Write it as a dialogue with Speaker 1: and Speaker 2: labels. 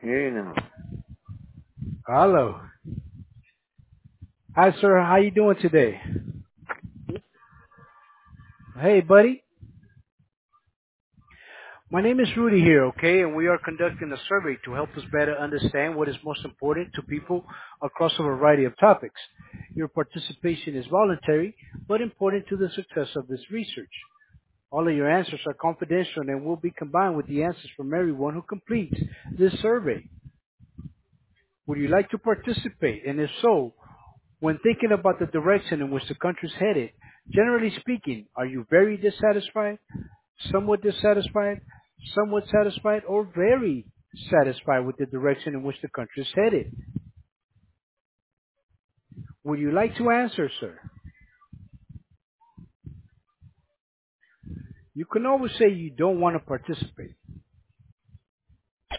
Speaker 1: You know.
Speaker 2: Hello. Hi, sir. How you doing today? Hey, buddy. My name is Rudy here, okay? And we are conducting a survey to help us better understand what is most important to people across a variety of topics. Your participation is voluntary, but important to the success of this research. All of your answers are confidential and will be combined with the answers from everyone who completes this survey. Would you like to participate? And if so, when thinking about the direction in which the country is headed, generally speaking, are you very dissatisfied, somewhat satisfied, or very satisfied with the direction in which the country is headed? Would you like to answer, sir? You can always say you don't want to participate.